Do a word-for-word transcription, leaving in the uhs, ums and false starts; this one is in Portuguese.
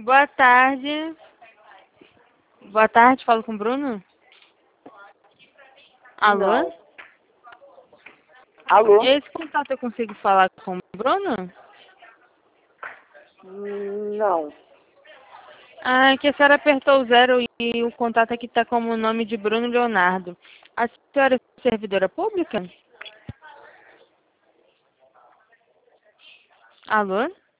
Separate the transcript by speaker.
Speaker 1: Boa tarde. Boa tarde, falo com o Bruno? Alô?
Speaker 2: Não. Alô?
Speaker 1: Esse contato eu consigo falar com o Bruno?
Speaker 2: Hum, Não.
Speaker 1: Ah, é que a senhora apertou o zero e o contato aqui está como o nome de Bruno Leonardo. A senhora é servidora pública? Alô?